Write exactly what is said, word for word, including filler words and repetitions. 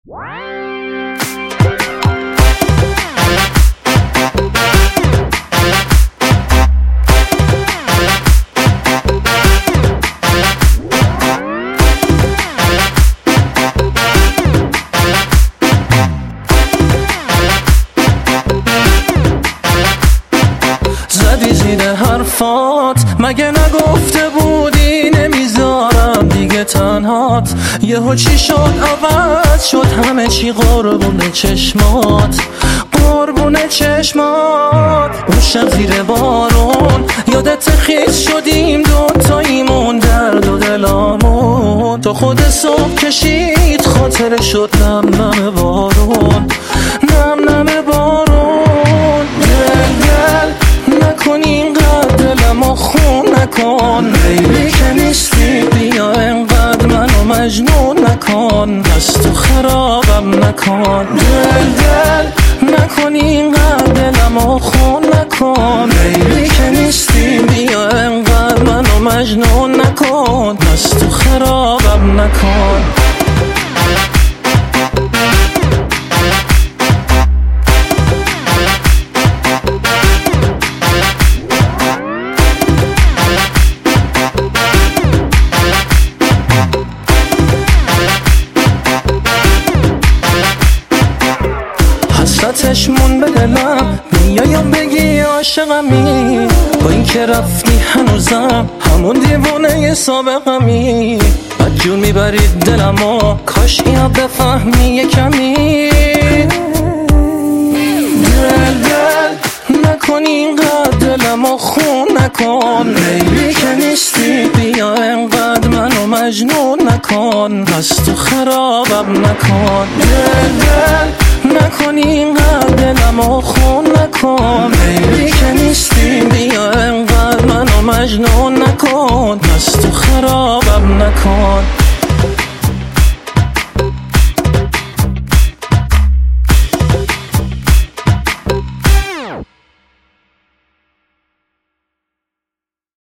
زدی زیر حرفات مگه نگفته بودی نمیذارم دیگه تنهات؟ یهو چی شد عوض شد همه چی قربون چشمات، قربون چشمات. اون شب زیر بارون یادت خیز شدیم دوتاییمون درد و دلامون، تو خود صبح کشید خاطر شد نم نم بارون، نم نم بارون. دل دل نکن اینقدر دلمو خون نکن، لیلی که نیستی بیا اینقدر منو مجنون نکن، پس تو خرابم نکن. دل دل نکن اینقدر دلمو خون نکن، لیلی که نیستی بیا اینقدر منو مجنون نکن، پس تو خرابم نکن. حسرتش مون به دلم میایم بگی عاشقمی، با این که رفتی هنوزم همون دیوونه سابقمی. بدجور میبرید دلمو کاش اینو بفهمی یه کمی. دل دل نکن اینقدر دلمو خون نکن، لیلی که نیستی بیا اینقدر منو مجنون نکن، پس تو خرابم نکن. دل دل نکن اینقدر دلمو خون نکن، لیلی که نیستی بیا اینقدر منو مجنون نکن، پس تو خرابم نکن.